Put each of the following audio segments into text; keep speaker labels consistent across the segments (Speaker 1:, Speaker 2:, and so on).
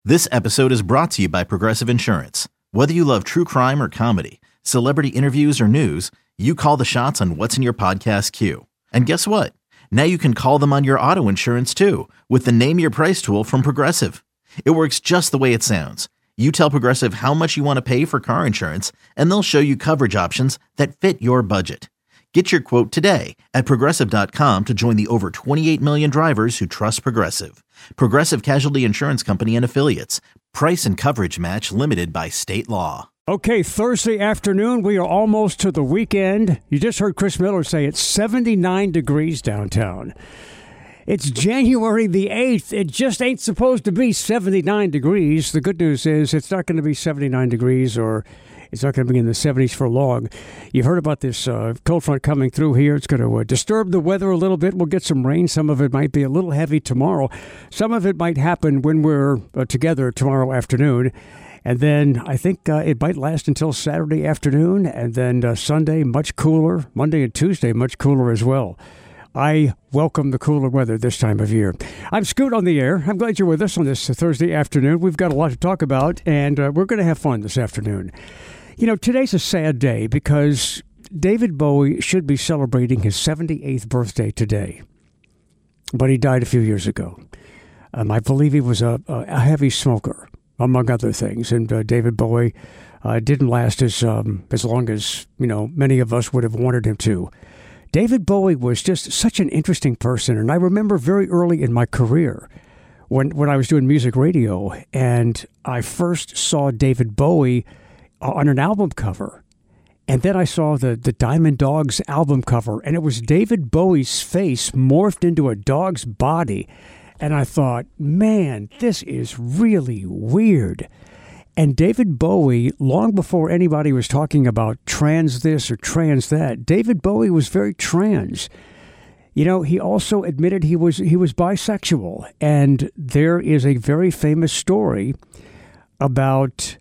Speaker 1: This episode is brought to you by Progressive Insurance. Whether you love true crime or comedy, celebrity interviews or news, you call the shots on what's in your podcast queue. And guess what? Now you can call them on your auto insurance too with the Name Your Price tool from Progressive. It works just the way it sounds. You tell Progressive how much you want to pay for car insurance, and they'll show you coverage options that fit your budget. Get your quote today at Progressive.com to join the over 28 million drivers who trust Progressive. Progressive Casualty Insurance Company and Affiliates. Price and coverage match limited by state law.
Speaker 2: Okay, Thursday afternoon, we are almost to the weekend. You just heard Chris Miller say it's 79 degrees downtown. It's January the 8th. It just ain't supposed to be 79 degrees. The good news is it's not going to be 79 degrees or it's not going to be in the 70s for long. You've heard about this cold front coming through here. It's going to disturb the weather a little bit. We'll get some rain. Some of it might be a little heavy tomorrow. Some of it might happen when we're together tomorrow afternoon. And then I think it might last until Saturday afternoon. And then Sunday, much cooler. Monday and Tuesday, much cooler as well. I welcome the cooler weather this time of year. I'm Scoot on the air. I'm glad you're with us on this Thursday afternoon. We've got a lot to talk about, and we're going to have fun this afternoon. You know, today's a sad day because David Bowie should be celebrating his 78th birthday today. But he died a few years ago. I believe he was a heavy smoker, among other things. And David Bowie didn't last as long as, many of us would have wanted him to. David Bowie was just such an interesting person. And I remember very early in my career when I was doing music radio and I first saw David Bowie on an album cover. And then I saw the Diamond Dogs album cover, and it was David Bowie's face morphed into a dog's body. And I thought, man, this is really weird. And David Bowie, long before anybody was talking about trans this or trans that, David Bowie was very trans. You know, he also admitted he was bisexual. And there is a very famous story about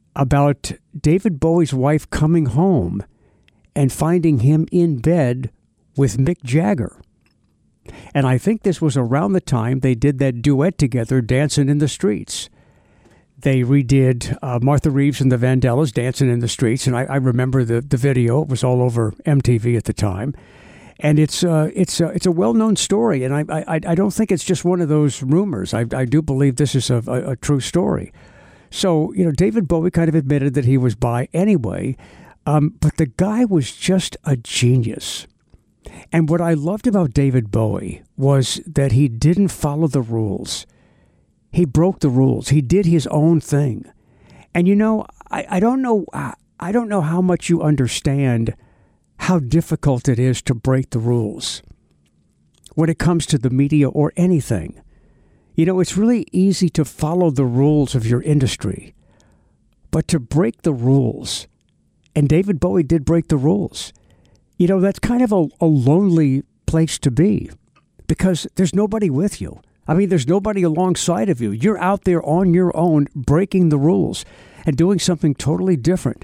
Speaker 2: David Bowie's wife coming home and finding him in bed with Mick Jagger. And I think this was around the time they did that duet together, Dancing in the Streets. They redid Martha Reeves and the Vandellas, Dancing in the Streets, and I remember the video. It was all over MTV at the time. And it's a well-known story, and I don't think it's just one of those rumors. I do believe this is a true story. So, David Bowie kind of admitted that he was bi anyway, but the guy was just a genius. And what I loved about David Bowie was that he didn't follow the rules. He broke the rules. He did his own thing. And, I don't know how much you understand how difficult it is to break the rules when it comes to the media or anything. It's really easy to follow the rules of your industry, but to break the rules, and David Bowie did break the rules, that's kind of a lonely place to be because there's nobody with you. I mean, there's nobody alongside of you. You're out there on your own breaking the rules and doing something totally different.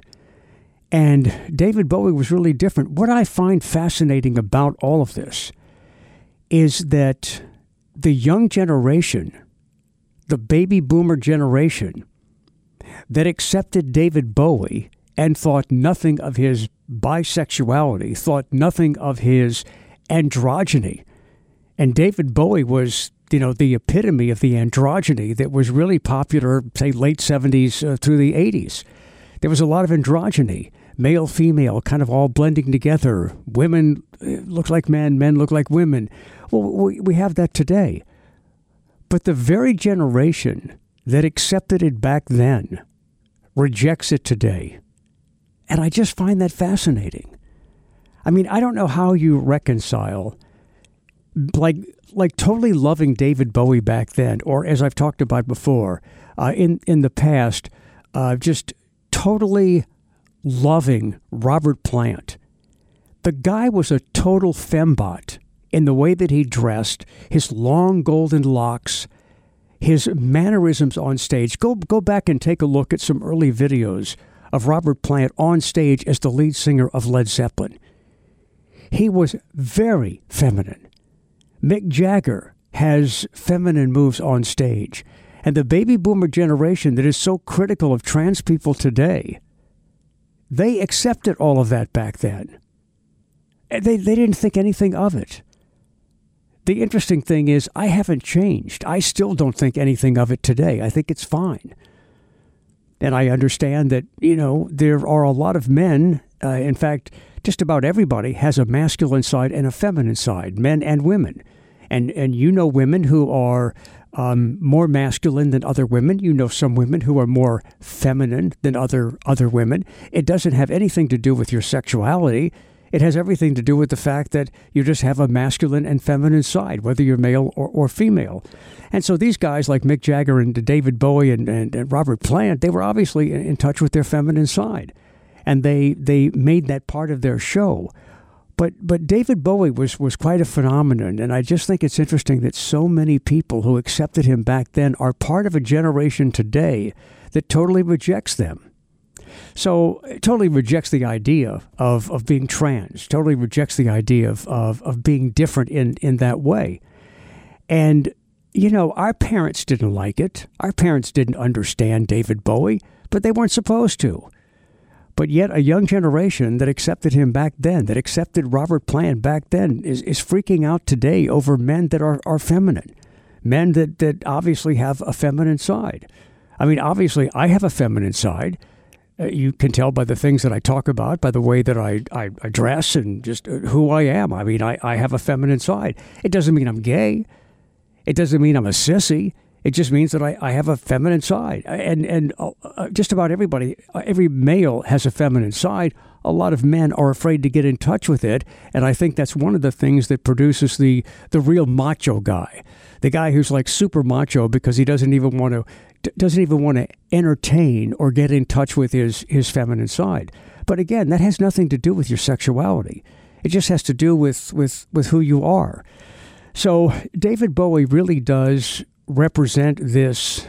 Speaker 2: And David Bowie was really different. What I find fascinating about all of this is that the young generation, the baby boomer generation that accepted David Bowie and thought nothing of his bisexuality, thought nothing of his androgyny. And David Bowie was, the epitome of the androgyny that was really popular, say, late 70s through the 80s. There was a lot of androgyny, male, female, kind of all blending together. Women look like men look like women. Well, we have that today. But the very generation that accepted it back then rejects it today. And I just find that fascinating. I mean, I don't know how you reconcile like totally loving David Bowie back then, or as I've talked about before, in the past, just totally loving Robert Plant. The guy was a total fembot in the way that he dressed, his long golden locks, his mannerisms on stage. Go back and take a look at some early videos of Robert Plant on stage as the lead singer of Led Zeppelin. He was very feminine. Mick Jagger has feminine moves on stage. And the baby boomer generation that is so critical of trans people today, they accepted all of that back then. They didn't think anything of it. The interesting thing is I haven't changed. I still don't think anything of it today. I think it's fine. And I understand that, there are a lot of men, in fact, just about everybody has a masculine side and a feminine side, men and women. And women who are more masculine than other women. You know some women who are more feminine than other women. It doesn't have anything to do with your sexuality. It has everything to do with the fact that you just have a masculine and feminine side, whether you're male or female. And so these guys like Mick Jagger and David Bowie and Robert Plant, they were obviously in touch with their feminine side. And they made that part of their show. But David Bowie was quite a phenomenon. And I just think it's interesting that so many people who accepted him back then are part of a generation today that totally rejects them. So it totally rejects the idea of being trans, totally rejects the idea of being different in that way. And, our parents didn't like it. Our parents didn't understand David Bowie, but they weren't supposed to. But yet a young generation that accepted him back then, that accepted Robert Plant back then, is freaking out today over men that are feminine, men that obviously have a feminine side. I mean, obviously, I have a feminine side. You can tell by the things that I talk about, by the way that I dress and just who I am. I mean, I have a feminine side. It doesn't mean I'm gay. It doesn't mean I'm a sissy. It just means that I have a feminine side. And just about everybody, every male has a feminine side. A lot of men are afraid to get in touch with it. And I think that's one of the things that produces the real macho guy. The guy who's like super macho because he doesn't even want to entertain or get in touch with his feminine side. But again, that has nothing to do with your sexuality. It just has to do with who you are. So David Bowie really does represent this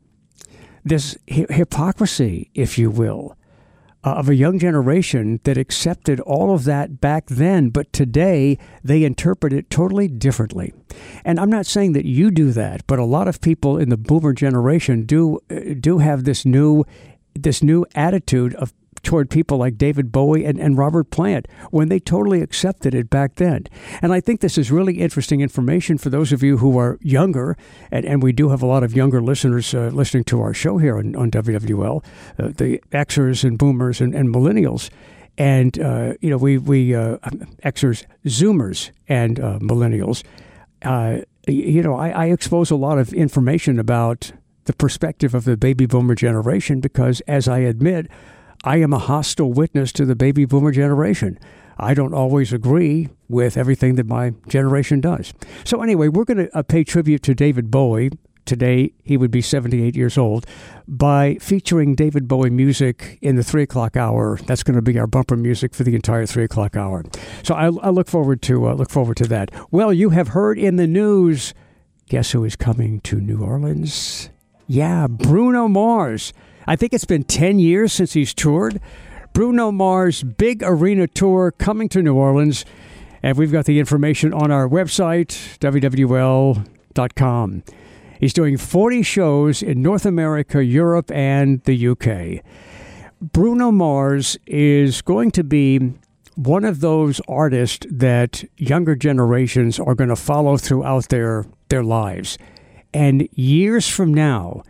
Speaker 2: hypocrisy, if you will, of a young generation that accepted all of that back then, but today they interpret it totally differently. And I'm not saying that you do that, but a lot of people in the boomer generation do have this new attitude toward people like David Bowie and Robert Plant when they totally accepted it back then. And I think this is really interesting information for those of you who are younger, and we do have a lot of younger listeners listening to our show here on WWL, the Xers and Boomers and Millennials. And, we Xers, Zoomers, and Millennials. I expose a lot of information about the perspective of the baby boomer generation because, as I admit, I am a hostile witness to the baby boomer generation. I don't always agree with everything that my generation does. So anyway, we're going to pay tribute to David Bowie. Today, he would be 78 years old, by featuring David Bowie music in the 3 o'clock hour. That's going to be our bumper music for the entire 3 o'clock hour. So I look forward to that. Well, you have heard in the news, guess who is coming to New Orleans? Yeah, Bruno Mars. I think it's been 10 years since he's toured. Bruno Mars' big arena tour coming to New Orleans. And we've got the information on our website, wwl.com. He's doing 40 shows in North America, Europe, and the UK. Bruno Mars is going to be one of those artists that younger generations are going to follow throughout their lives. And years from now,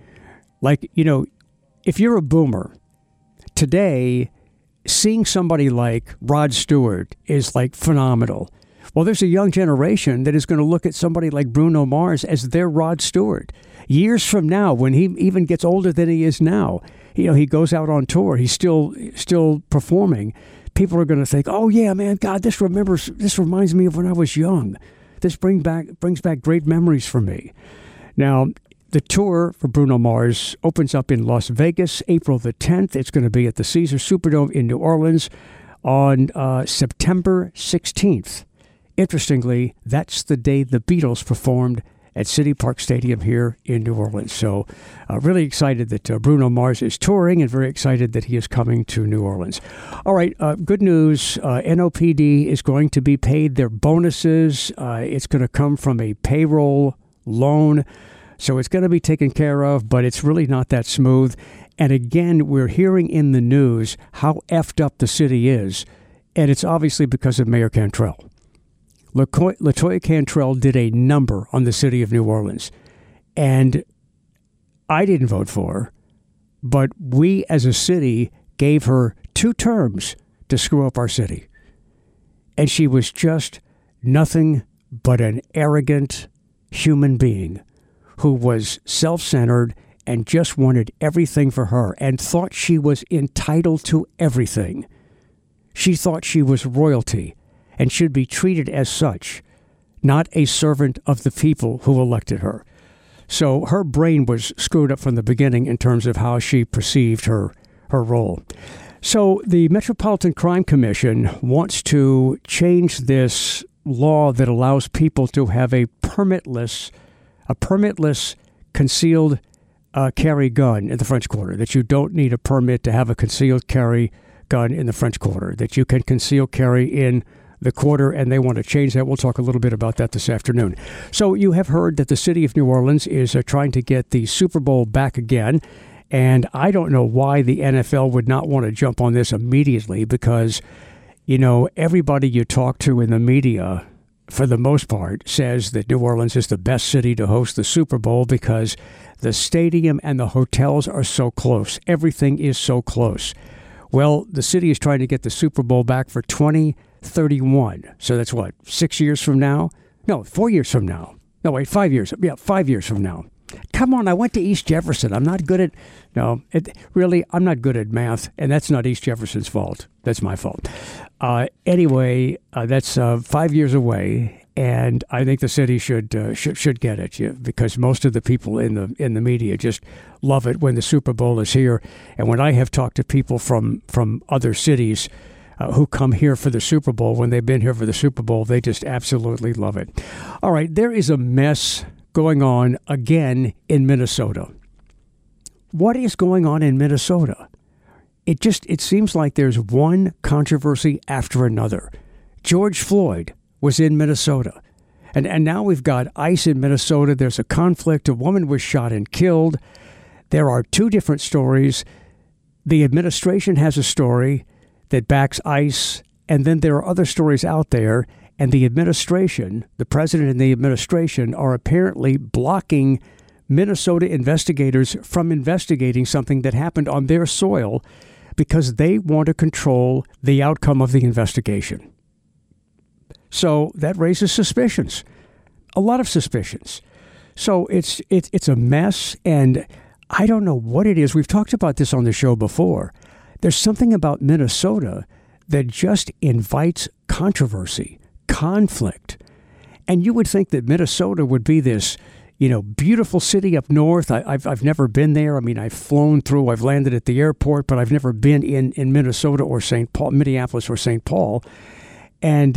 Speaker 2: if you're a boomer, today, seeing somebody like Rod Stewart is like phenomenal. Well, there's a young generation that is going to look at somebody like Bruno Mars as their Rod Stewart. Years from now, when he even gets older than he is now, he goes out on tour, he's still performing. People are going to think, oh yeah, man, God, this reminds me of when I was young. This brings back great memories for me. Now, the tour for Bruno Mars opens up in Las Vegas, April the 10th. It's going to be at the Caesars Superdome in New Orleans on September 16th. Interestingly, that's the day the Beatles performed at City Park Stadium here in New Orleans. So really excited that Bruno Mars is touring and very excited that he is coming to New Orleans. All right, good news. NOPD is going to be paid their bonuses. It's going to come from a payroll loan. So it's going to be taken care of, but it's really not that smooth. And again, we're hearing in the news how effed up the city is. And it's obviously because of Mayor Cantrell. LaToya Cantrell did a number on the city of New Orleans. And I didn't vote for her, but we as a city gave her 2 terms to screw up our city. And she was just nothing but an arrogant human being who was self-centered and just wanted everything for her and thought she was entitled to everything. She thought she was royalty and should be treated as such, not a servant of the people who elected her. So her brain was screwed up from the beginning in terms of how she perceived her role. So the Metropolitan Crime Commission wants to change this law that allows people to have a permitless concealed carry gun in the French Quarter, that you don't need a permit to have a concealed carry gun in the French Quarter, that you can conceal carry in the Quarter, and they want to change that. We'll talk a little bit about that this afternoon. So you have heard that the city of New Orleans is trying to get the Super Bowl back again, and I don't know why the NFL would not want to jump on this immediately because, you know, everybody you talk to in the media, for the most part, says that New Orleans is the best city to host the Super Bowl because the stadium and the hotels are so close. Everything is so close. Well, the city is trying to get the Super Bowl back for 2031. So that's what, 6 years from now? No, 4 years from now. No, wait, 5 years. Yeah, 5 years from now. Come on, I went to East Jefferson. I'm not good at, I'm not good at math, and that's not East Jefferson's fault. That's my fault. Anyway, that's 5 years away, and I think the city should get it because most of the people in the media just love it when the Super Bowl is here. And when I have talked to people from other cities who come here for the Super Bowl, when they've been here for the Super Bowl, they just absolutely love it. All right, there is a mess going on again in Minnesota. What is going on in Minnesota? It seems like there's one controversy after another. George Floyd was in Minnesota. And now we've got ICE in Minnesota. There's a conflict. A woman was shot and killed. There are 2 different stories. The administration has a story that backs ICE, and then there are other stories out there. And the administration, the president and the administration, are apparently blocking Minnesota investigators from investigating something that happened on their soil because they want to control the outcome of the investigation. So that raises suspicions, a lot of suspicions. So it's a mess, and I don't know what it is. We've talked about this on the show before. There's something about Minnesota that just invites controversy, conflict. And you would think that Minnesota would be this, beautiful city up north. I've never been there. I mean, I've flown through, I've landed at the airport, but I've never been in Minnesota or St. Paul, Minneapolis or St. Paul. And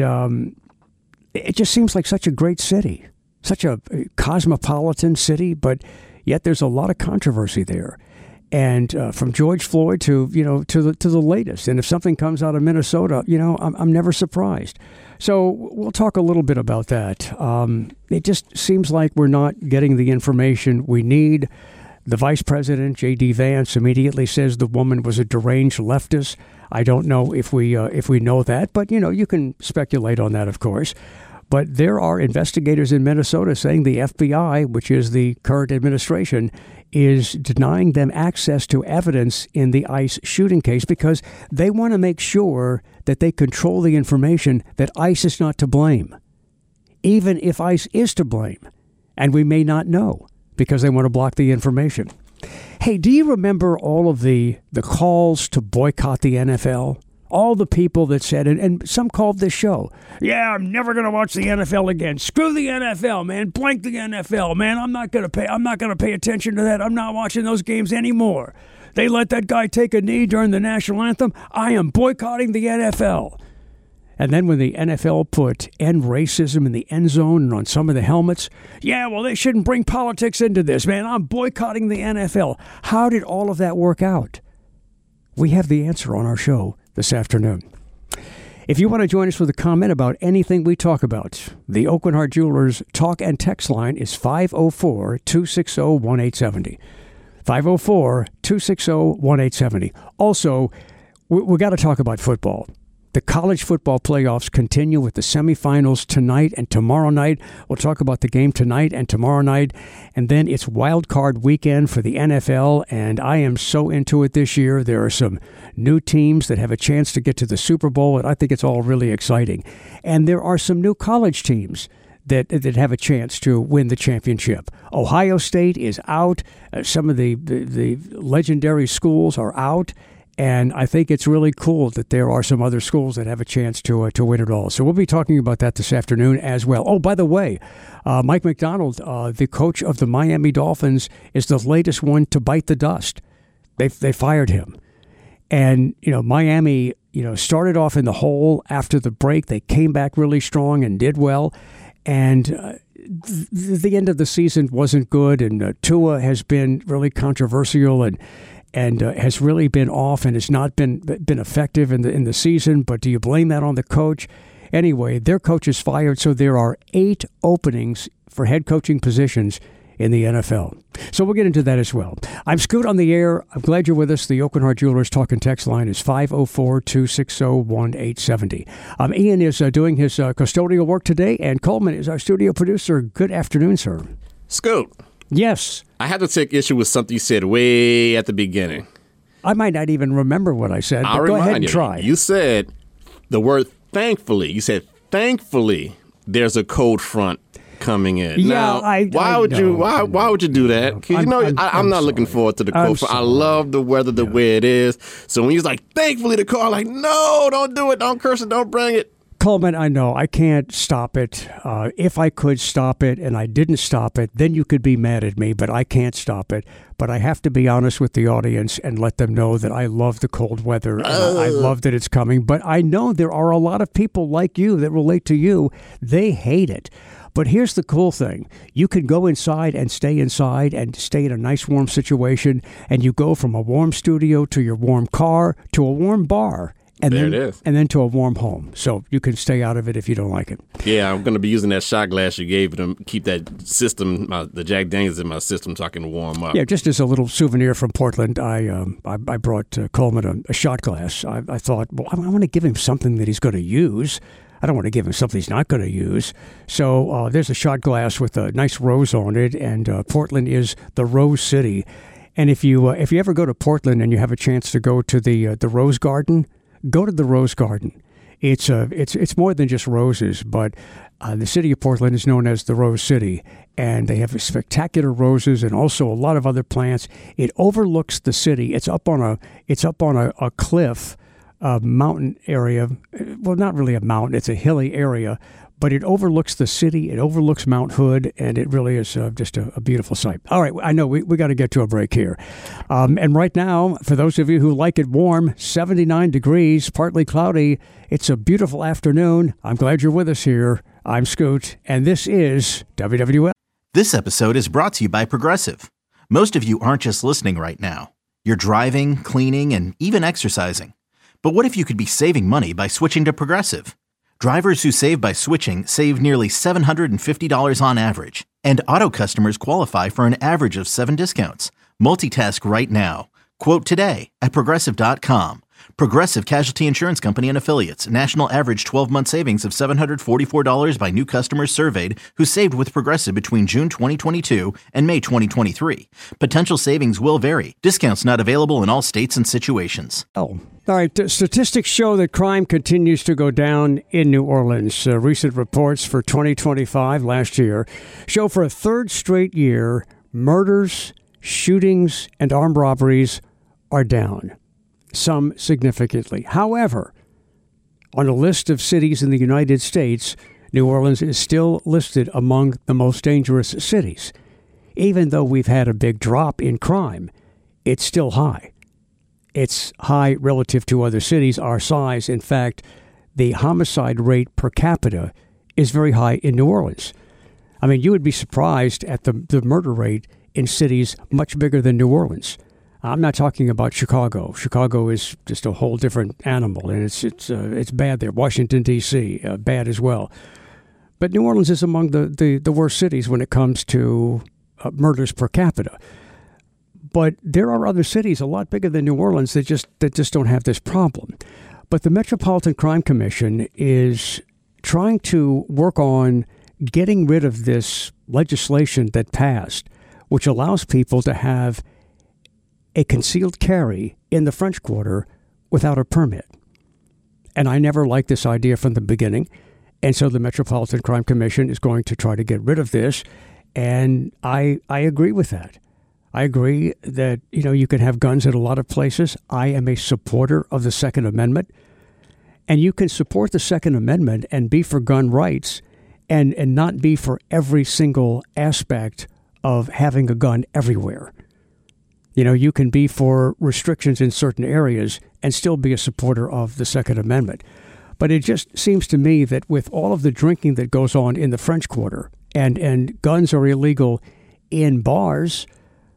Speaker 2: it just seems like such a great city, such a cosmopolitan city, but yet there's a lot of controversy there. And from George Floyd to the latest. And if something comes out of Minnesota, I'm never surprised. So we'll talk a little bit about that. It just seems like we're not getting the information we need. The vice president, J.D. Vance, immediately says the woman was a deranged leftist. I don't know if we know that, but you can speculate on that, of course. But there are investigators in Minnesota saying the FBI, which is the current administration, is denying them access to evidence in the ICE shooting case because they want to make sure that they control the information, that ICE is not to blame, even if ICE is to blame. And we may not know because they want to block the information. Hey, do you remember all of the calls to boycott the NFL? All the people that said, and some called this show, yeah, I'm never going to watch the NFL again. Screw the NFL, man. Blank the NFL, man. I'm not going to pay attention to that. I'm not watching those games anymore. They let that guy take a knee during the national anthem. I am boycotting the NFL. And then when the NFL put end racism in the end zone and on some of the helmets, yeah, well, they shouldn't bring politics into this, man. I'm boycotting the NFL. How did all of that work out? We have the answer on our show this afternoon. If you want to join us with a comment about anything we talk about, the Oakland Heart Jewelers talk and text line is 504-260-1870. 504-260-1870. Also, we got to talk about football. The college football playoffs continue with the semifinals tonight and tomorrow night. We'll talk about the game tonight and tomorrow night. And then it's wild card weekend for the NFL, and I am so into it this year. There are some new teams that have a chance to get to the Super Bowl, and I think it's all really exciting. And there are some new college teams that have a chance to win the championship. Ohio State is out. Some of the legendary schools are out. And I think it's really cool that there are some other schools that have a chance to win it all. So we'll be talking about that this afternoon as well. Oh, by the way, Mike McDonald, the coach of the Miami Dolphins, is the latest one to bite the dust. They fired him. And, Miami, started off in the hole after the break. They came back really strong and did well. And the end of the season wasn't good. And Tua has been really controversial and has really been off and has not been effective in the season. But do you blame that on the coach? Anyway, their coach is fired, so there are 8 openings for head coaching positions in the NFL. So we'll get into that as well. I'm Scoot on the air. I'm glad you're with us. The Oakland Heart Jewelers talk and text line is 504-260-1870. Ian is doing his custodial work today, and Coleman is our studio producer. Good afternoon, sir.
Speaker 3: Scoot.
Speaker 2: Yes.
Speaker 3: I have to take issue with something you said way at the beginning.
Speaker 2: I might not even remember what I said, but go ahead and try.
Speaker 3: You said the word thankfully. You said, thankfully, there's a cold front coming in.
Speaker 2: Yeah,
Speaker 3: now, why would you do that? Because I'm not looking forward to the cold front. I love the weather the way it is. So when you're like, thankfully the cold, I'm like, no, don't do it. Don't curse it. Don't bring it.
Speaker 2: Coleman, I know I can't stop it. If I could stop it and I didn't stop it, then you could be mad at me, but I can't stop it. But I have to be honest with the audience and let them know that I love the cold weather. And I love that it's coming. But I know there are a lot of people like you that relate to you. They hate it. But here's the cool thing. You can go inside and stay in a nice warm situation, and you go from a warm studio to your warm car to a warm bar. And then to a warm home. So you can stay out of it if you don't like it.
Speaker 3: Yeah, I'm going to be using that shot glass you gave to keep that system, the Jack Daniels in my system so I can warm up.
Speaker 2: Yeah, just as a little souvenir from Portland, I brought Coleman a shot glass. I thought, well, I want to give him something that he's going to use. I don't want to give him something he's not going to use. So there's a shot glass with a nice rose on it, and Portland is the Rose City. And if you ever go to Portland and you have a chance to go to the Rose Garden, go to the Rose Garden. It's more than just roses, but the city of Portland is known as the Rose City, and they have spectacular roses and also a lot of other plants. It overlooks the city. It's up on a cliff, a mountain area. Well, not really a mountain. It's a hilly area, but it overlooks the city. It overlooks Mount Hood, and it really is just a beautiful sight. All right, I know we got to get to a break here. And right now, for those of you who like it warm, 79 degrees, partly cloudy. It's a beautiful afternoon. I'm glad you're with us here. I'm Scoot, and this is WWL.
Speaker 1: This episode is brought to you by Progressive. Most of you aren't just listening right now. You're driving, cleaning, and even exercising. But what if you could be saving money by switching to Progressive? Drivers who save by switching save nearly $750 on average, and auto customers qualify for an average of 7 discounts. Multitask right now. Quote today at Progressive.com. Progressive Casualty Insurance Company and Affiliates. National average 12-month savings of $744 by new customers surveyed who saved with Progressive between June 2022 and May 2023. Potential savings will vary. Discounts not available in all states and situations.
Speaker 2: Oh, all right. Statistics show that crime continues to go down in New Orleans. Recent reports for 2025, last year, show for a third straight year, murders, shootings, and armed robberies are down. Some significantly. However, on a list of cities in the United States, New Orleans is still listed among the most dangerous cities. Even though we've had a big drop in crime, it's still high. It's high relative to other cities our size. In fact, the homicide rate per capita is very high in New Orleans. I mean, you would be surprised at the murder rate in cities much bigger than New Orleans. I'm not talking about Chicago. Chicago is just a whole different animal, and it's bad there. Washington, D.C., bad as well. But New Orleans is among the worst cities when it comes to murders per capita. But there are other cities a lot bigger than New Orleans that just don't have this problem. But the Metropolitan Crime Commission is trying to work on getting rid of this legislation that passed, which allows people to have a concealed carry in the French Quarter without a permit. And I never liked this idea from the beginning. And so the Metropolitan Crime Commission is going to try to get rid of this. And I agree with that. I agree that, you can have guns at a lot of places. I am a supporter of the Second Amendment. And you can support the Second Amendment and be for gun rights and not be for every single aspect of having a gun everywhere. You can be for restrictions in certain areas and still be a supporter of the Second Amendment. But it just seems to me that with all of the drinking that goes on in the French Quarter, and guns are illegal in bars,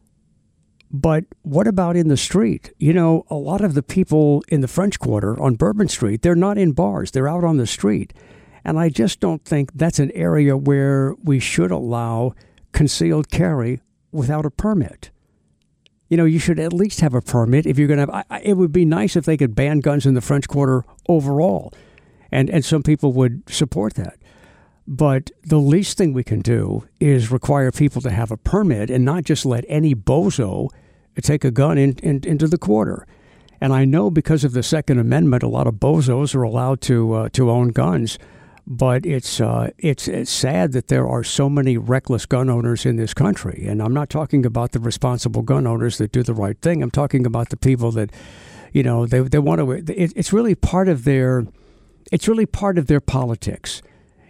Speaker 2: but what about in the street? A lot of the people in the French Quarter on Bourbon Street, they're not in bars. They're out on the street. And I just don't think that's an area where we should allow concealed carry without a permit. You should at least have a permit if you're going to have. It would be nice if they could ban guns in the French Quarter overall. And some people would support that. But the least thing we can do is require people to have a permit and not just let any bozo take a gun into the quarter. And I know because of the Second Amendment, a lot of bozos are allowed to own guns. But it's sad that there are so many reckless gun owners in this country. And I'm not talking about the responsible gun owners that do the right thing. I'm talking about the people that, they want to. It's really part of their. It's really part of their politics.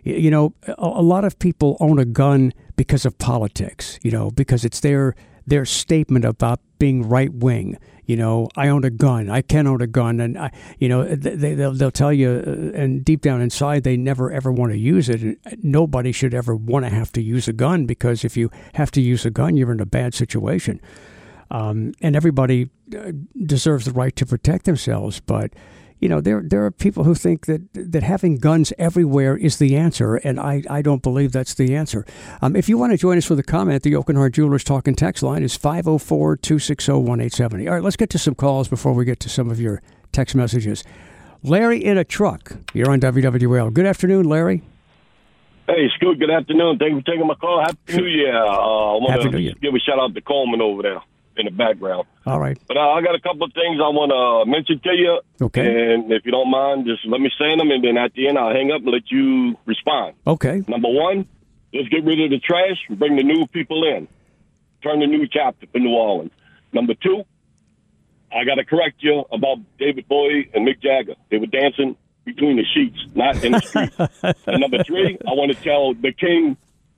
Speaker 2: A lot of people own a gun because of politics. Because it's their statement about being right wing. I own a gun. I can own a gun, and they'll tell you, and deep down inside, they never ever want to use it. And nobody should ever want to have to use a gun, because if you have to use a gun, you're in a bad situation. And everybody deserves the right to protect themselves, but. There are people who think that having guns everywhere is the answer, and I don't believe that's the answer. If you want to join us with a comment, the Oak and Hart Jewelers Talk and Text line is 504-260-1870. All right, let's get to some calls before we get to some of your text messages. Larry in a truck. You're on WWL. Good afternoon, Larry.
Speaker 4: Hey, Scoot, good afternoon. Thank you for taking my call. Happy New Year. I
Speaker 2: Happy
Speaker 4: want
Speaker 2: New Year.
Speaker 4: to give a shout-out to Coleman over there in the background.
Speaker 2: All right.
Speaker 4: But I got a couple of things I want to mention to you.
Speaker 2: Okay.
Speaker 4: And if you don't mind, just let me say them, and then at the end I'll hang up and let you respond.
Speaker 2: Okay.
Speaker 4: Number one, let's get rid of the trash and bring the new people in. Turn the new chapter for New Orleans. Number two, I got to correct you about David Bowie and Mick Jagger. They were dancing between the sheets, not in the street. And number three, I want to tell the King,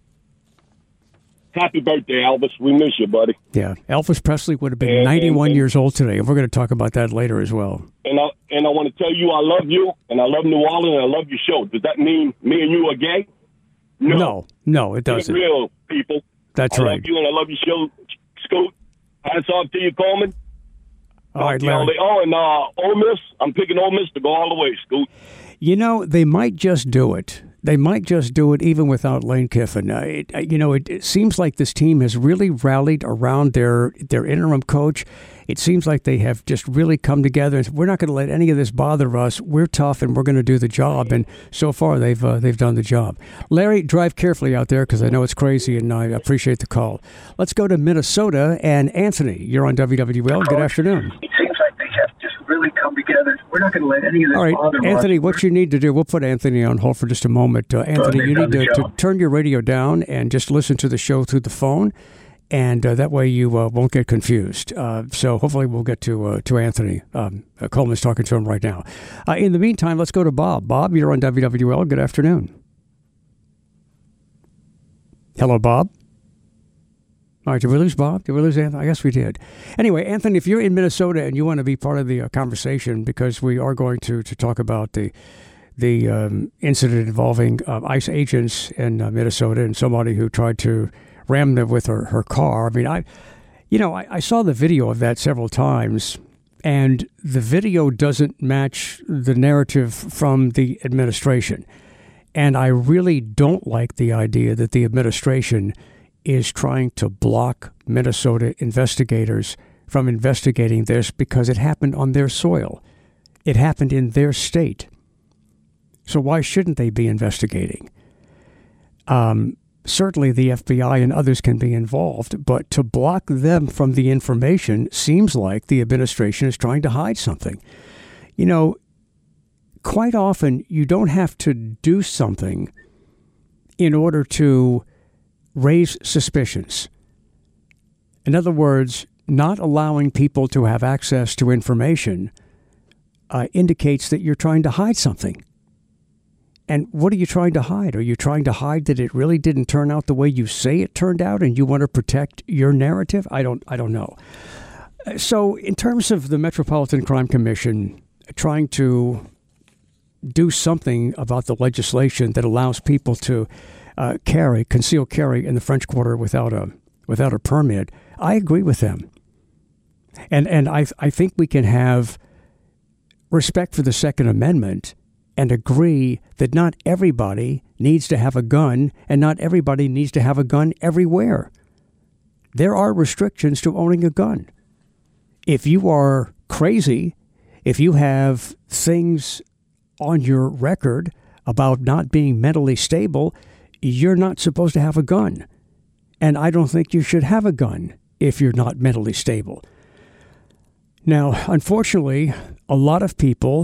Speaker 4: happy birthday, Elvis. We miss you, buddy.
Speaker 2: Yeah, Elvis Presley would have been 91 years old today, and we're going to talk about that later as well.
Speaker 4: And I want to tell you I love you, and I love New Orleans, and I love your show. Does that mean me and you are gay?
Speaker 2: No, it doesn't.
Speaker 4: We're real people.
Speaker 2: That's
Speaker 4: I
Speaker 2: right.
Speaker 4: love you, and I love your show, Scoot. Hats off to you, Coleman.
Speaker 2: All right, Larry.
Speaker 4: And Ole Miss, I'm picking Ole Miss to go all the way, Scoot.
Speaker 2: They might just do it. They might just do it even without Lane Kiffin. It seems like this team has really rallied around their interim coach. It seems like they have just really come together and said, we're not going to let any of this bother us. We're tough and we're going to do the job. And so far, they've done the job. Larry, drive carefully out there because I know it's crazy and I appreciate the call. Let's go to Minnesota. And Anthony, you're on WWL. Good afternoon.
Speaker 5: It seems like they have just really come together. We're not going to let any of this bother us.
Speaker 2: All right, Anthony, what you need to do, we'll put Anthony on hold for just a moment. Anthony, you need to turn your radio down and just listen to the show through the phone, and that way you won't get confused. So hopefully we'll get to Anthony. Coleman's talking to him right now. In the meantime, let's go to Bob. Bob, you're on WWL. Good afternoon. Hello, Bob. All right, did we lose Bob? Did we lose Anthony? I guess we did. Anyway, Anthony, if you're in Minnesota and you want to be part of the conversation, because we are going to talk about the incident involving ICE agents in Minnesota and somebody who tried to ram them with her car. I mean, You know, I saw the video of that several times, and the video doesn't match the narrative from the administration. And I really don't like the idea that the administration is trying to block Minnesota investigators from investigating this because it happened on their soil. It happened in their state. So why shouldn't they be investigating? Certainly the FBI and others can be involved, but to block them from the information seems like the administration is trying to hide something. You know, quite often you don't have to do something in order to raise suspicions. In other words, not allowing people to have access to information indicates that you're trying to hide something. And what are you trying to hide? Are you trying to hide that it really didn't turn out the way you say it turned out and you want to protect your narrative? I don't know. So in terms of the Metropolitan Crime Commission trying to do something about the legislation that allows people to concealed carry in the French Quarter without a permit, I agree with them. And I think we can have respect for the Second Amendment and agree that not everybody needs to have a gun and not everybody needs to have a gun everywhere. There are restrictions to owning a gun. If you are crazy, if you have things on your record about not being mentally stable, you're not supposed to have a gun. And I don't think you should have a gun if you're not mentally stable. Now, unfortunately, a lot of people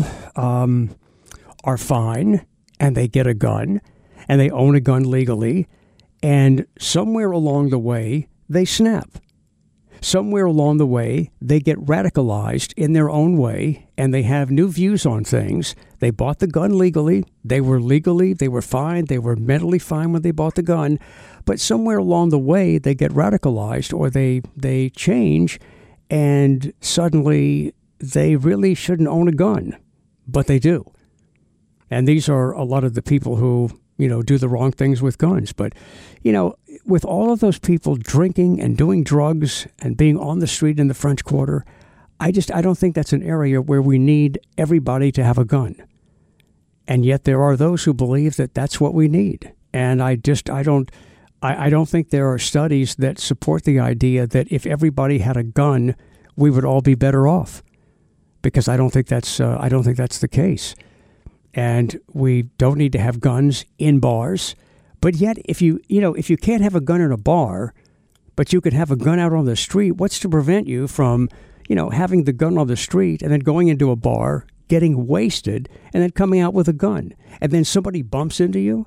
Speaker 2: are fine and they get a gun and they own a gun legally, and somewhere along the way they snap. Somewhere along the way they get radicalized in their own way and they have new views on things. They bought the gun legally, they were fine, they were mentally fine when they bought the gun, but somewhere along the way they get radicalized or they change, and suddenly they really shouldn't own a gun, but they do. And these are a lot of the people who, do the wrong things with guns. But, with all of those people drinking and doing drugs and being on the street in the French Quarter, I don't think that's an area where we need everybody to have a gun. And yet there are those who believe that that's what we need. And I don't think there are studies that support the idea that if everybody had a gun, we would all be better off. Because I don't think that's the case. And we don't need to have guns in bars. But yet, if you can't have a gun in a bar, but you could have a gun out on the street, what's to prevent you from, having the gun on the street and then going into a bar, getting wasted, and then coming out with a gun? And then somebody bumps into you?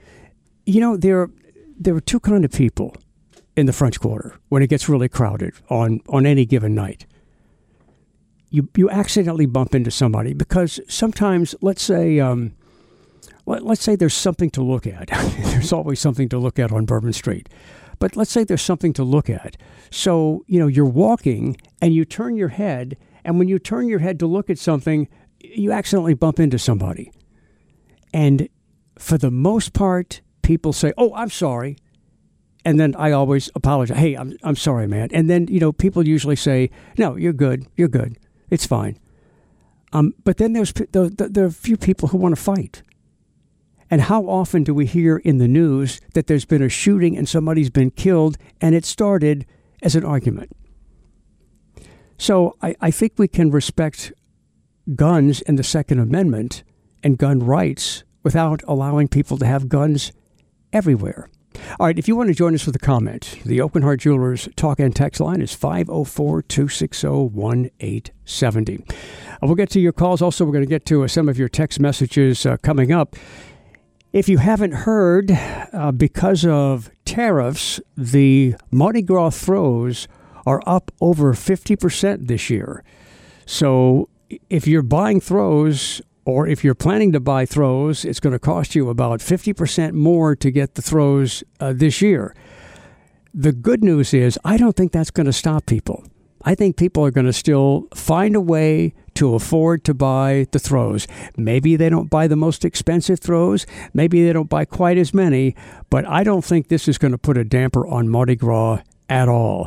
Speaker 2: There are two kinds of people in the French Quarter when it gets really crowded on any given night. You accidentally bump into somebody because sometimes, let's say there's something to look at. There's always something to look at on Bourbon Street. But let's say there's something to look at. So, you're walking and you turn your head, and when you turn your head to look at something, you accidentally bump into somebody. And for the most part, people say, "Oh, I'm sorry." And then I always apologize. "Hey, I'm sorry, man." And then, people usually say, "No, you're good. You're good. It's fine." But then there are a few people who want to fight. And how often do we hear in the news that there's been a shooting and somebody's been killed and it started as an argument? So I think we can respect guns and the Second Amendment and gun rights without allowing people to have guns everywhere. All right, if you want to join us with a comment, the Open Heart Jewelers talk and text line is 504-260-1870. We'll get to your calls. Also, we're going to get to some of your text messages coming up. If you haven't heard, because of tariffs, the Mardi Gras throws are up over 50% this year. So if you're buying throws, or if you're planning to buy throws, it's going to cost you about 50% more to get the throws this year. The good news is I don't think that's going to stop people. I think people are going to still find a way to afford to buy the throws. Maybe they don't buy the most expensive throws. Maybe they don't buy quite as many. But I don't think this is going to put a damper on Mardi Gras at all.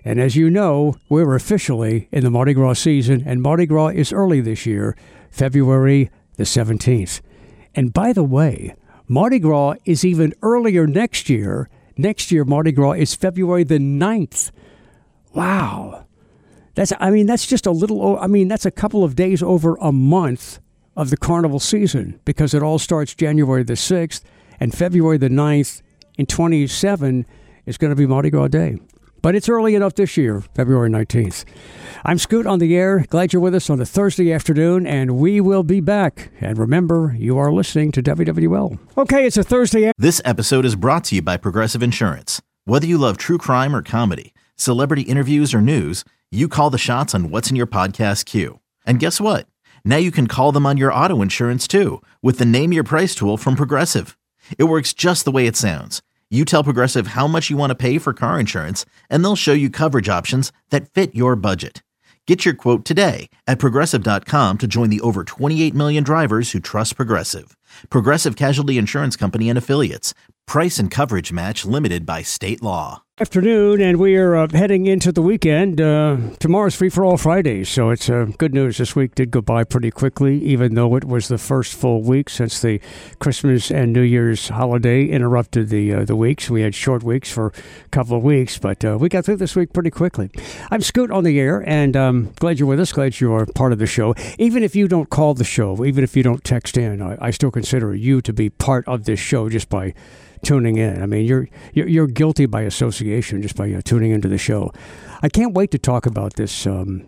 Speaker 2: And as you know, we're officially in the Mardi Gras season, and Mardi Gras is early this year, February the 17th. And by the way, Mardi Gras is even earlier next year. Next year, Mardi Gras is February the 9th. Wow. That's just that's a couple of days over a month of the carnival season, because it all starts January the 6th, and February the 9th in 27 is going to be Mardi Gras Day. But it's early enough this year, February 19th. I'm Scoot on the air. Glad you're with us on a Thursday afternoon, and we will be back. And remember, you are listening to WWL. Okay, it's a Thursday.
Speaker 1: This episode is brought to you by Progressive Insurance. Whether you love true crime or comedy, celebrity interviews or news, you call the shots on what's in your podcast queue. And guess what? Now you can call them on your auto insurance too, with the Name Your Price tool from Progressive. It works just the way it sounds. You tell Progressive how much you want to pay for car insurance, and they'll show you coverage options that fit your budget. Get your quote today at Progressive.com to join the over 28 million drivers who trust Progressive. Progressive Casualty Insurance Company and Affiliates. Price and coverage match limited by state law.
Speaker 2: Afternoon, and we are heading into the weekend. Tomorrow's Free for All Fridays, so it's good news. This week did go by pretty quickly, even though it was the first full week since the Christmas and New Year's holiday interrupted the weeks. We had short weeks for a couple of weeks, but we got through this week pretty quickly. I'm Scoot on the air, and glad you're with us. Glad you are part of the show. Even if you don't call the show, even if you don't text in, I still consider you to be part of this show just by tuning in. I mean, you're guilty by association just by tuning into the show. I can't wait to talk about this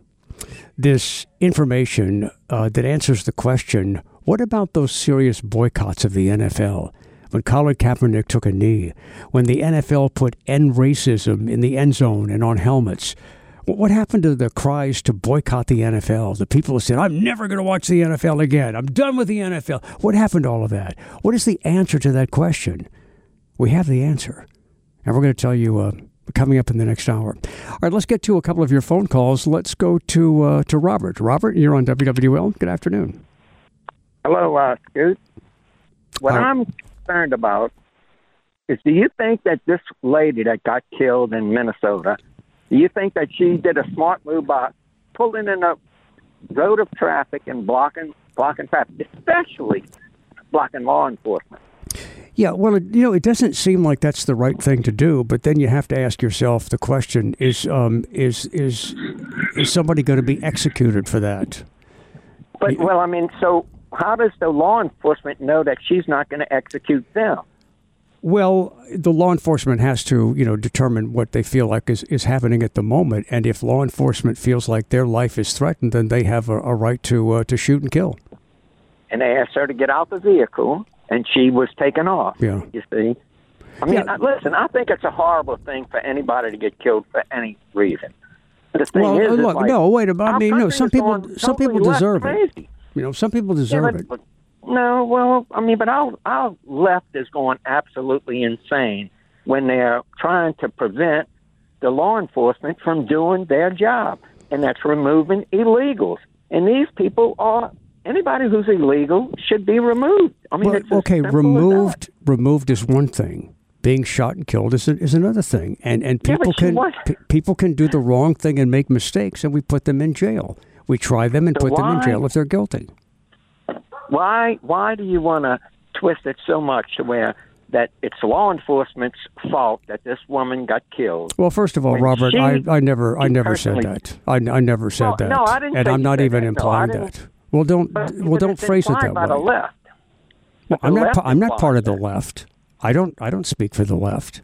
Speaker 2: this information that answers the question: what about those serious boycotts of the NFL? When Colin Kaepernick took a knee, when the NFL put "end racism" in the end zone and on helmets. What happened to the cries to boycott the NFL? The people who said, I'm never going to watch the NFL again. I'm done with the NFL. What happened to all of that? What is the answer to that question? We have the answer, and we're going to tell you coming up in the next hour. All right, let's get to a couple of your phone calls. Let's go to Robert. Robert, you're on WWL. Good afternoon.
Speaker 6: Hello, Scoot. What I'm concerned about is, do you think that this lady that got killed in Minnesota, do you think that she did a smart move by pulling in a road of traffic and blocking traffic, especially blocking law enforcement?
Speaker 2: Yeah, well, it doesn't seem like that's the right thing to do, but then you have to ask yourself the question: is somebody going to be executed for that?
Speaker 6: But so how does the law enforcement know that she's not going to execute them?
Speaker 2: Well, the law enforcement has to, determine what they feel like is happening at the moment, and if law enforcement feels like their life is threatened, then they have a right to shoot and kill. And
Speaker 6: they asked her to get out the vehicle. And she was taken off, You see. Listen, I think it's a horrible thing for anybody to get killed for any reason. The thing
Speaker 2: wait a minute. Some people deserve it. Some people deserve it.
Speaker 6: No, well, but our left is going absolutely insane when they're trying to prevent the law enforcement from doing their job, and that's removing illegals. And these people are... Anybody who's illegal should be removed.
Speaker 2: Removed is one thing. Being shot and killed is another thing. And people can do the wrong thing and make mistakes, and we put them in jail. We try them and put them in jail if they're guilty.
Speaker 6: Why do you want to twist it so much to where that it's law enforcement's fault that this woman got killed?
Speaker 2: Well, first of all, Robert, I never said that. I never said that.
Speaker 6: No, I didn't.
Speaker 2: And I'm not even implying that. Well, don't phrase it that way.
Speaker 6: The left.
Speaker 2: Well, I'm not part of the left. I don't speak for the left.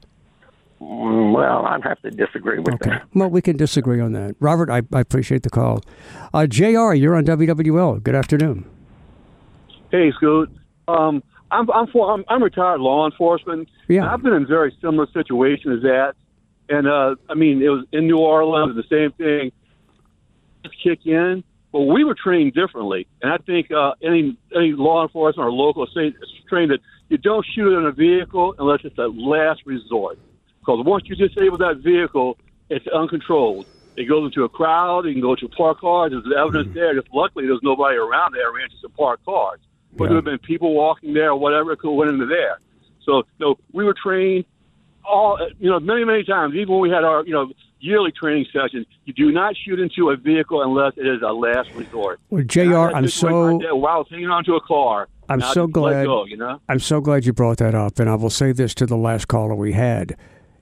Speaker 6: Well, I'd have to disagree with that.
Speaker 2: Well, we can disagree on that. Robert, I appreciate the call. JR, you're on WWL. Good afternoon.
Speaker 7: Hey, Scoot. I'm retired law enforcement.
Speaker 2: Yeah.
Speaker 7: I've been in very similar situations as that, and it was in New Orleans, the same thing. Kick in. Well, we were trained differently, and I think any law enforcement or local state is trained that you don't shoot in a vehicle unless it's a last resort. Because once you disable that vehicle, it's uncontrolled. It goes into a crowd. You can go to parked cars. There's evidence there. Just luckily, there's nobody around there. Ran to some parked cars. But there have been people walking there or whatever. It could have went into there. So we were trained many times. Even when we had our yearly training sessions. You do not shoot into a vehicle unless it is a last resort.
Speaker 2: Well, JR, I'm so
Speaker 7: while hanging onto a car.
Speaker 2: I'm so glad.
Speaker 7: Go,
Speaker 2: I'm so glad you brought that up, and I will say this to the last caller we had.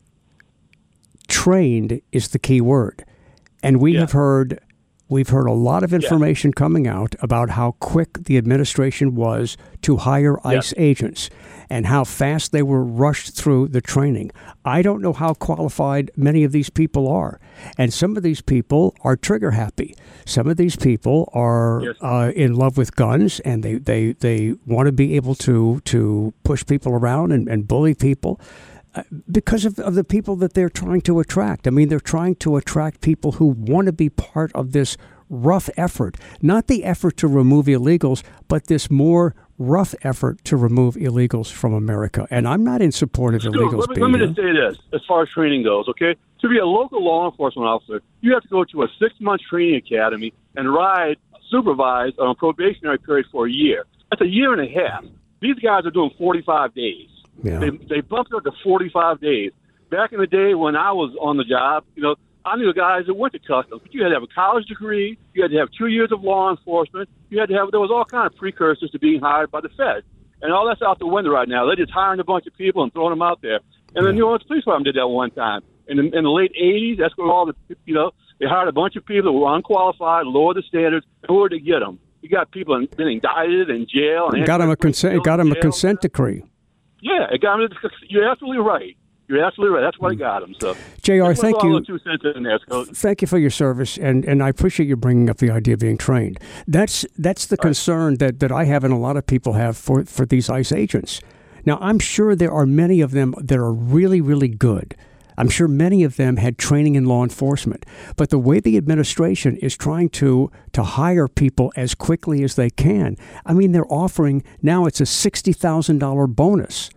Speaker 2: Trained is the key word, and we've heard a lot of information coming out about how quick the administration was to hire ICE agents and how fast they were rushed through the training. I don't know how qualified many of these people are. And some of these people are trigger happy. Some of these people are in love with guns, and they want to be able to push people around and bully people because of the people that they're trying to attract. I mean, they're trying to attract people who want to be part of this rough effort, not the effort to remove illegals, but this more rough effort to remove illegals from America. And I'm not in support of illegals being
Speaker 7: Let me just say this, as far as training goes, okay? To be a local law enforcement officer, you have to go to a 6-month training academy and supervise on a probationary period for a year. That's a year and a half. These guys are doing 45 days.
Speaker 2: Yeah.
Speaker 7: They bumped up to 45 days. Back in the day when I was on the job, I knew guys that went to customs, but you had to have a college degree, you had to have 2 years of law enforcement, there was all kind of precursors to being hired by the Fed. And all that's out the window right now. They're just hiring a bunch of people and throwing them out there. And the New Orleans Police Department did that one time. In the late 80s, that's where all the, they hired a bunch of people that were unqualified, lowered the standards, in order to get them. You got people been indicted in jail. And
Speaker 2: got them a consent decree.
Speaker 7: Yeah, it got them. You're absolutely right. You're absolutely right. That's why I got him. So,
Speaker 2: JR, thank you.
Speaker 7: 2 cents in there,
Speaker 2: thank you for your service, and I appreciate you bringing up the idea of being trained. That's the concern that I have and a lot of people have for these ICE agents. Now, I'm sure there are many of them that are really, really good. I'm sure many of them had training in law enforcement. But the way the administration is trying to hire people as quickly as they can, I mean, they're offering, now it's a $60,000 bonus.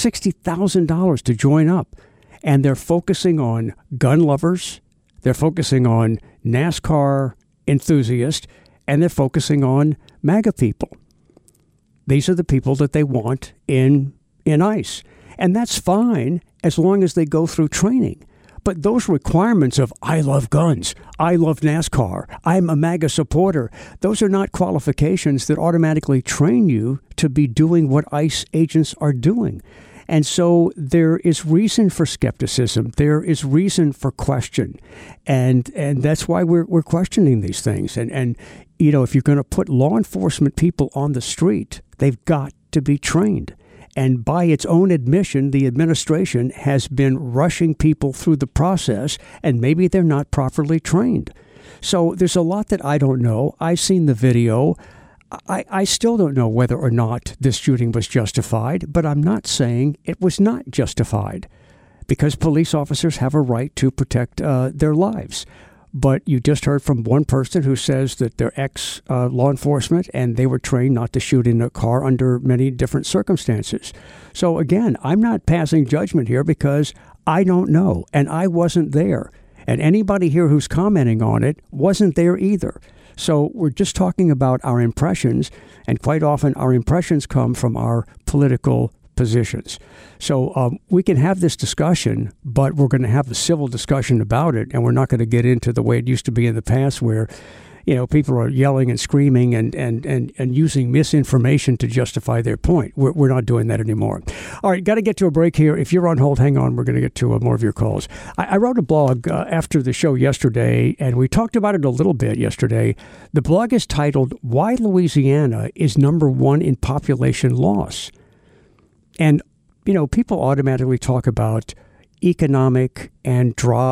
Speaker 2: $60,000 to join up. And they're focusing on gun lovers, they're focusing on NASCAR enthusiasts, and they're focusing on MAGA people. These are the people that they want in ICE. And that's fine as long as they go through training. But those requirements of, I love guns, I love NASCAR, I'm a MAGA supporter, those are not qualifications that automatically train you to be doing what ICE agents are doing. And so there is reason for skepticism. There is reason for question. And that's why we're questioning these things. And if you're going to put law enforcement people on the street, they've got to be trained. And by its own admission, the administration has been rushing people through the process, and maybe they're not properly trained. So there's a lot that I don't know. I've seen the video. I still don't know whether or not this shooting was justified, but I'm not saying it was not justified, because police officers have a right to protect their lives. But you just heard from one person who says that they're ex-law enforcement and they were trained not to shoot in a car under many different circumstances. So again, I'm not passing judgment here because I don't know and I wasn't there. And anybody here who's commenting on it wasn't there either. So we're just talking about our impressions, and quite often our impressions come from our political positions. So we can have this discussion, but we're going to have a civil discussion about it, and we're not going to get into the way it used to be in the past where, people are yelling and screaming and using misinformation to justify their point. We're not doing that anymore. All right, got to get to a break here. If you're on hold, hang on. We're going to get to more of your calls. I wrote a blog after the show yesterday, and we talked about it a little bit yesterday. The blog is titled, Why Louisiana is #1 in Population Loss. And, people automatically talk about economic and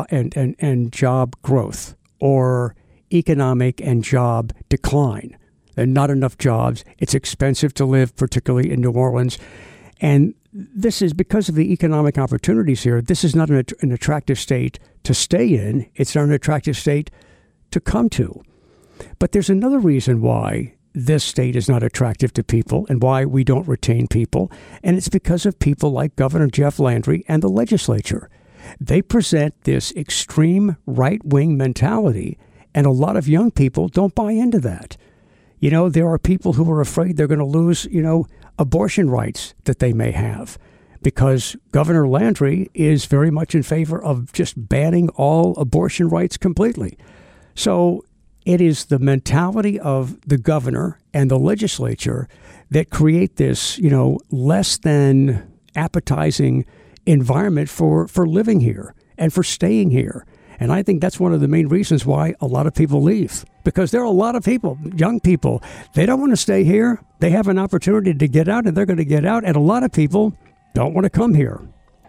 Speaker 2: job growth, or economic and job decline. There are not enough jobs. It's expensive to live, particularly in New Orleans. And this is because of the economic opportunities here. This is not an attractive state to stay in. It's not an attractive state to come to. But there's another reason why this state is not attractive to people and why we don't retain people. And it's because of people like Governor Jeff Landry and the legislature. They present this extreme right-wing mentality, and a lot of young people don't buy into that. There are people who are afraid they're going to lose, abortion rights that they may have. because Governor Landry is very much in favor of just banning all abortion rights completely. So it is the mentality of the governor and the legislature that create this, less than appetizing environment for living here and for staying here. And I think that's one of the main reasons why a lot of people leave, because there are a lot of people, young people, they don't want to stay here. They have an opportunity to get out, and they're going to get out. And a lot of people don't want to come here.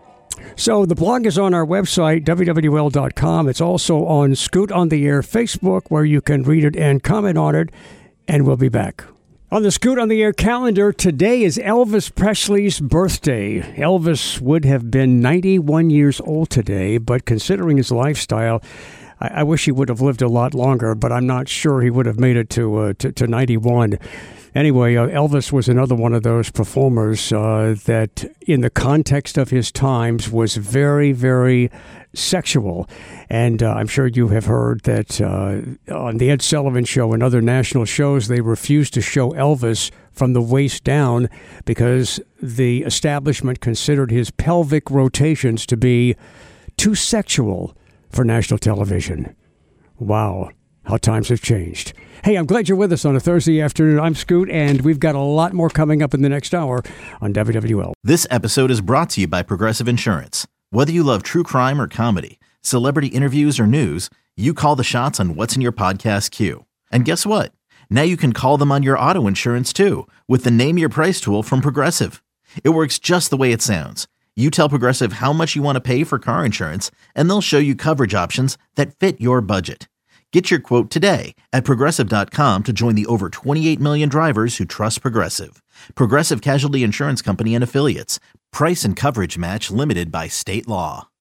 Speaker 2: So the blog is on our website, WWL.com. It's also on Scoot on the Air Facebook, where you can read it and comment on it. And we'll be back. On the Scoot on the Air calendar, today is Elvis Presley's birthday. Elvis would have been 91 years old today, but considering his lifestyle, I wish he would have lived a lot longer, but I'm not sure he would have made it to 91. Anyway, Elvis was another one of those performers that, in the context of his times, was very, very sexual. And I'm sure you have heard that on the Ed Sullivan Show and other national shows, they refused to show Elvis from the waist down because the establishment considered his pelvic rotations to be too sexual for national television. Wow, how times have changed. Hey, I'm glad you're with us on a Thursday afternoon. I'm Scoot, and we've got a lot more coming up in the next hour on WWL.
Speaker 1: This episode is brought to you by Progressive Insurance. Whether you love true crime or comedy, celebrity interviews or news, you call the shots on what's in your podcast queue. And guess what? Now you can call them on your auto insurance too with the Name Your Price tool from Progressive. It works just the way it sounds. You tell Progressive how much you want to pay for car insurance, and they'll show you coverage options that fit your budget. Get your quote today at Progressive.com to join the over 28 million drivers who trust Progressive. Progressive Casualty Insurance Company and Affiliates. Price and coverage match limited by state law.